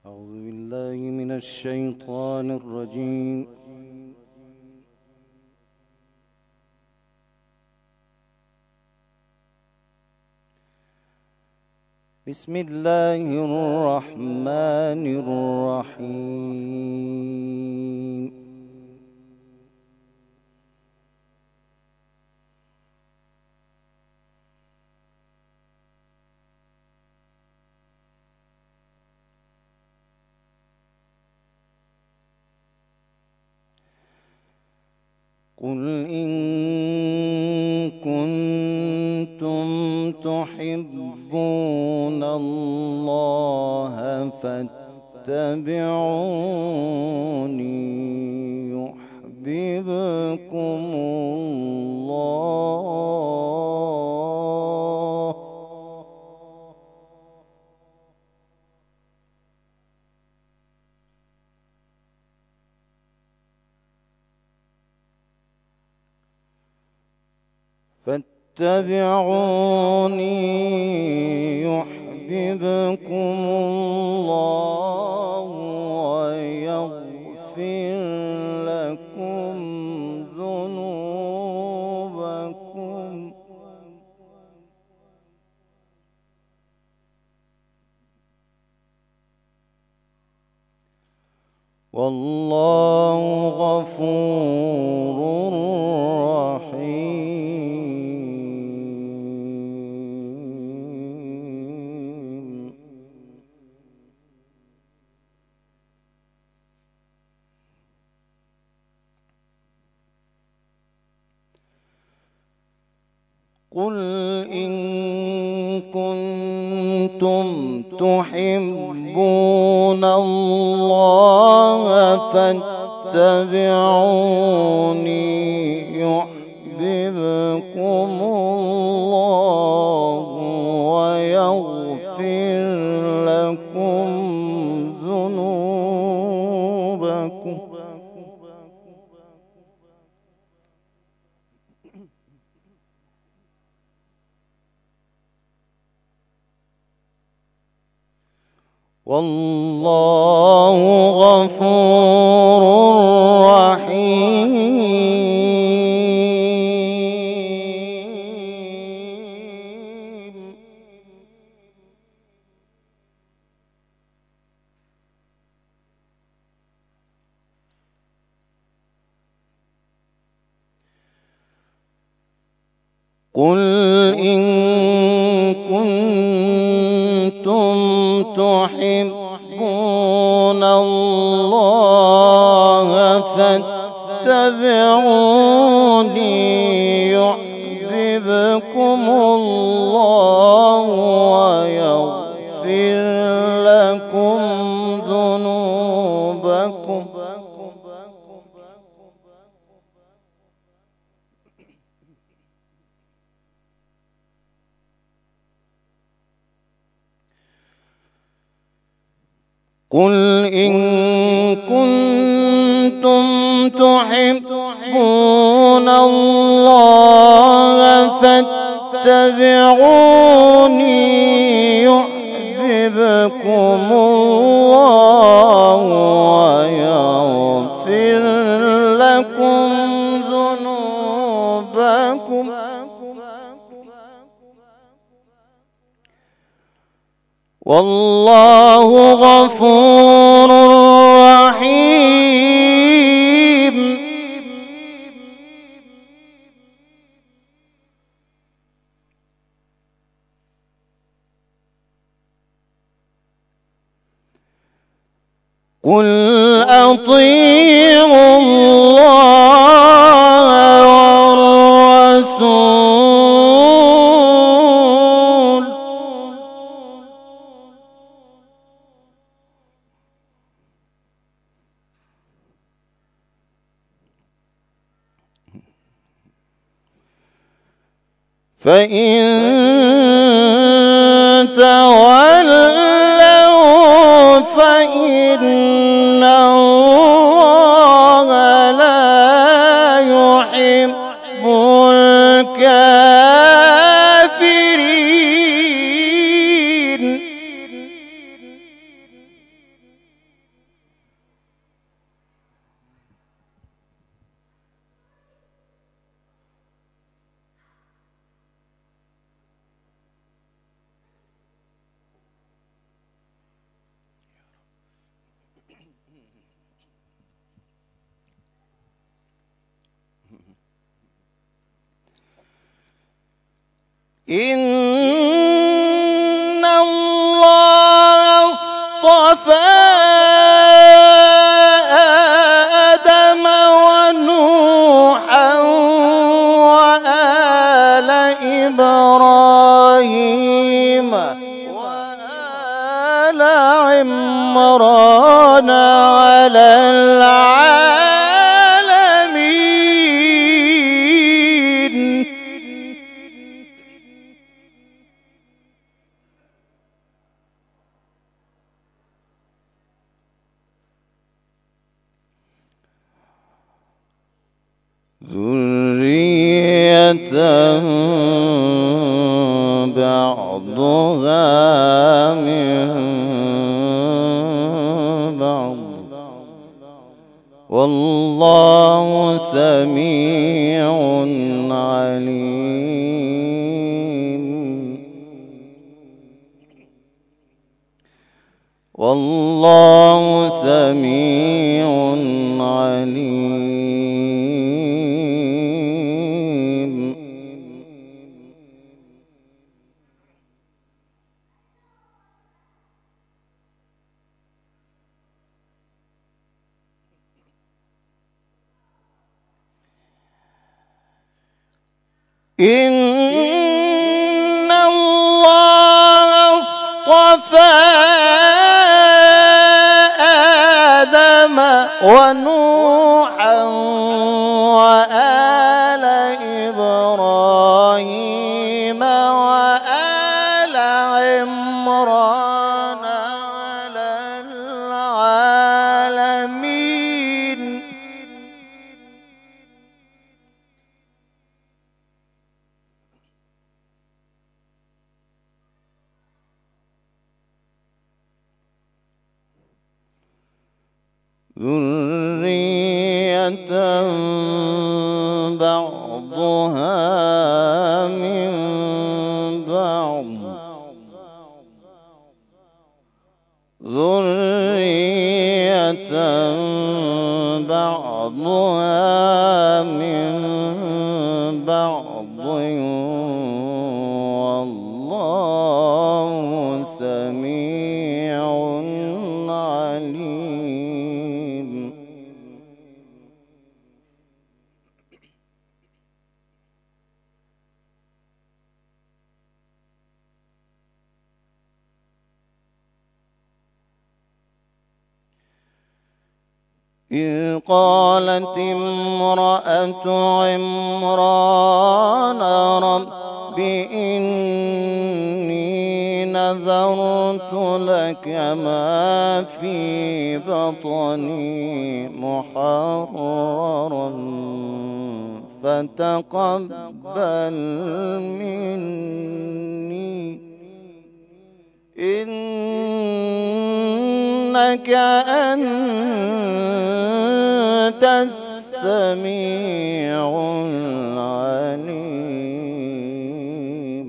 أعوذ بالله من الشيطان الرجيم. بسم الله الرحمن الرحيم. قل إن كنتم تحبون الله فاتبعوني يحببكم الله فاتبعوني يحببكم الله ويغفر لكم ذنوبكم والله غفور رحيم. قل إن كنتم تحبون الله فاتبعوني يحببكم الله ويغفر لكم ذنوبكم والله غفور رحيم. قل إن كنتم تحبون الله فاتبعوني يحببكم الله ويغفر لكم ذنوبكم قل إن كنتم تحبون الله فاتبعوني يحببكم الله ويغفر لكم ذنوبكم والله غفور رحيم. قل أطيعوا الله والرسول فإن تولوا فإن الله لا يحب الكافرين. إن الله اصطفى آدم ونوحا وآل إبراهيم وآل عمران على العالمين. ذرية بعضها من بعض والله سميع عليم. والله سميع عليم. إن الله اصطفى آدم ونوحا وآل إبراهيم وآل عمران على العالمين. ذرية بعضها من بعض ذرية بعضها من بعض والله سميع عليم. إذ قالت امرأة عمران رب إني نذرت لك ما في بطني محررا فتقبل مني إنك أنت السميع العليم.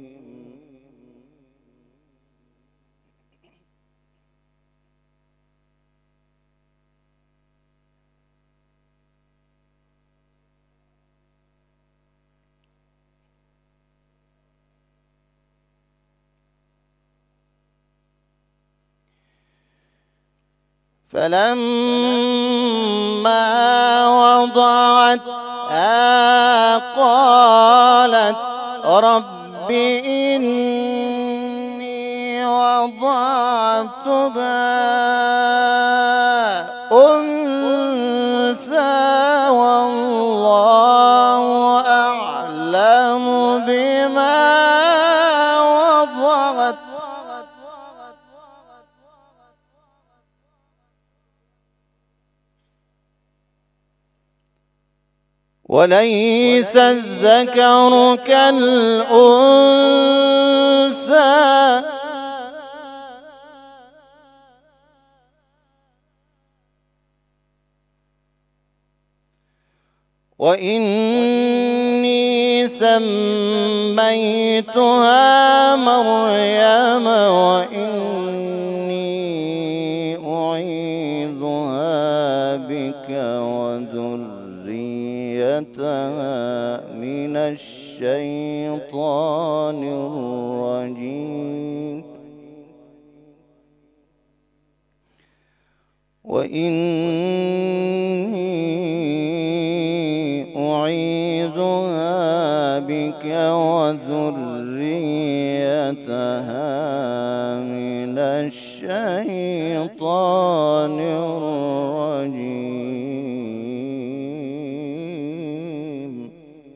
فلما وضعتها قالت رب إني وضعتها أنثى والله أعلم بما وضعت وليس الذكر كالأنثى وإني سميتها مريم وإني أعيذها بك وذريتها من الشيطان وإني أعيذها بك وذريتها من الشيطان الرجيم.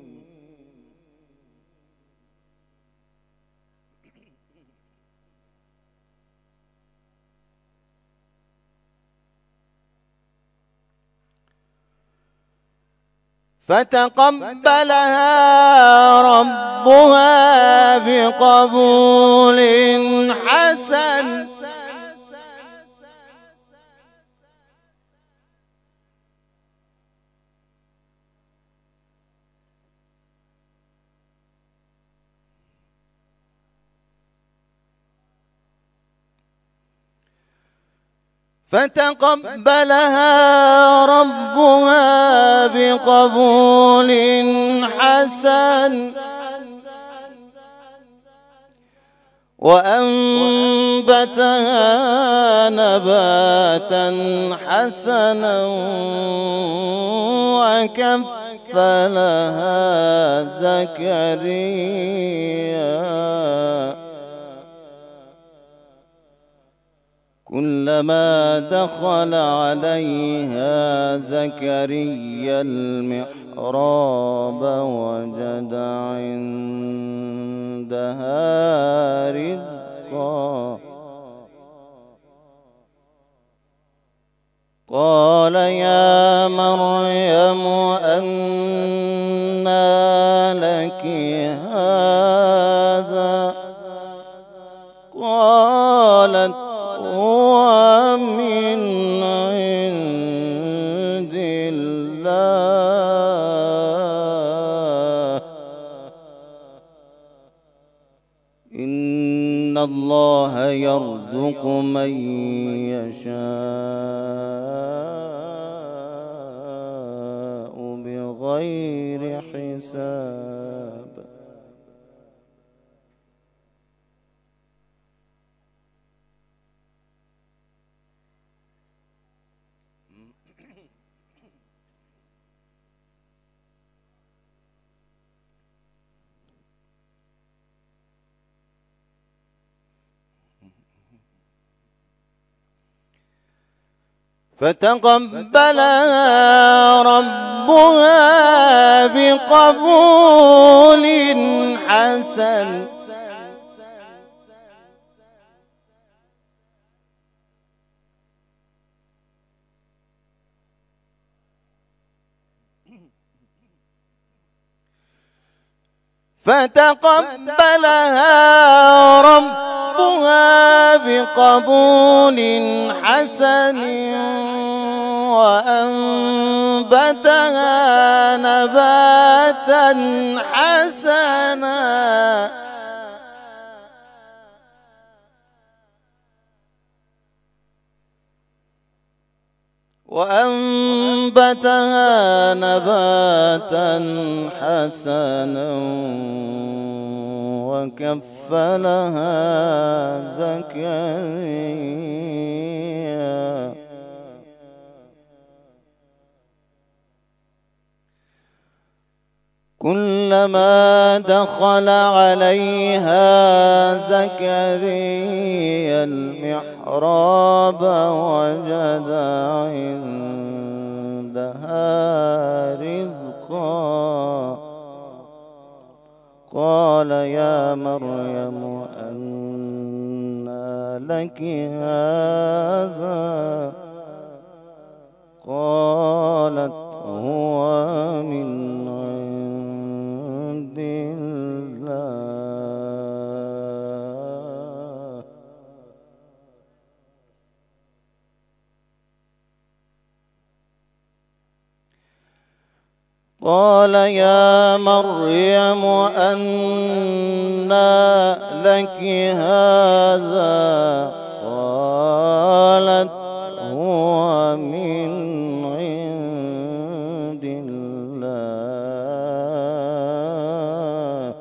فتقبلها ربها بقبول حسن فتقبلها ربها بقبول حسن وأنبتها نباتا حسنا وكفلها زكريا كلما دخل عليها زكريا المحراب وجد عندها رزقا قال يا مريم أنى لك هذا قالت هو من عند الله إن الله يرزق من يشاء بغير حساب. فتقبلها ربها بقبول حسن فتقبلها ربها بقبول حسن وأنبتها نباتا حسنا وكفلها زكريا كلما دخل عليها زكريا المحراب وجد عندها رزقا قال يا مريم أنى لك هذا قالت هو من عند الله قال يا مريم أنى لك هذا قالت هو من عند الله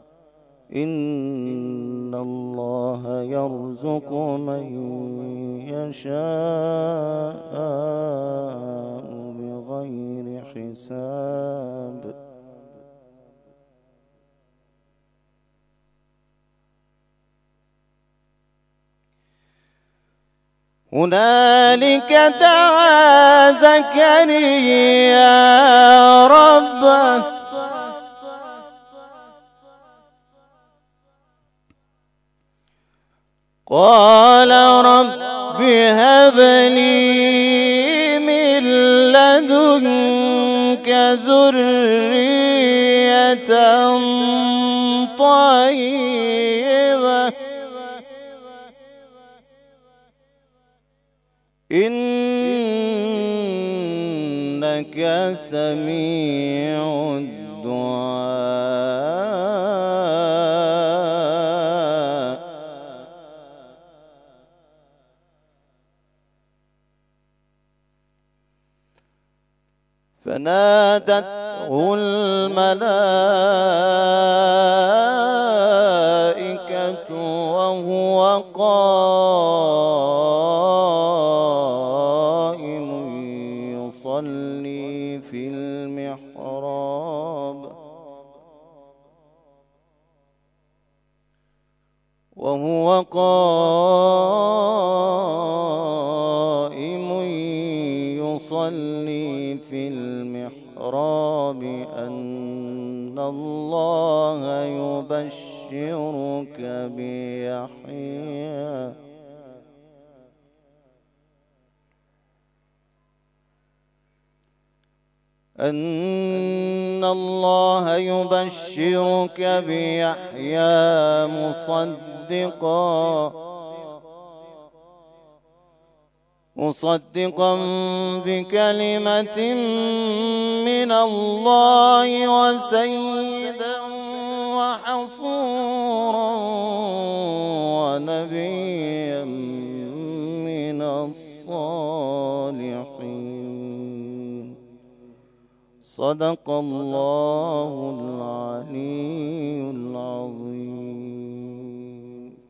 إن الله يرزق من يشاء بغير حساب. هنالك دعا زكريا ربه قال رب هب لي من لدنك ذرية طيبة إنك سميع الدعاء. فنادته الملائكة وهو قائم يصلي في المحراب أن الله يبشرك بيحيى مصدقا بكلمة من الله وسيدا وحصورا ونبيا من الصالحين. صدق الله العلي العظيم.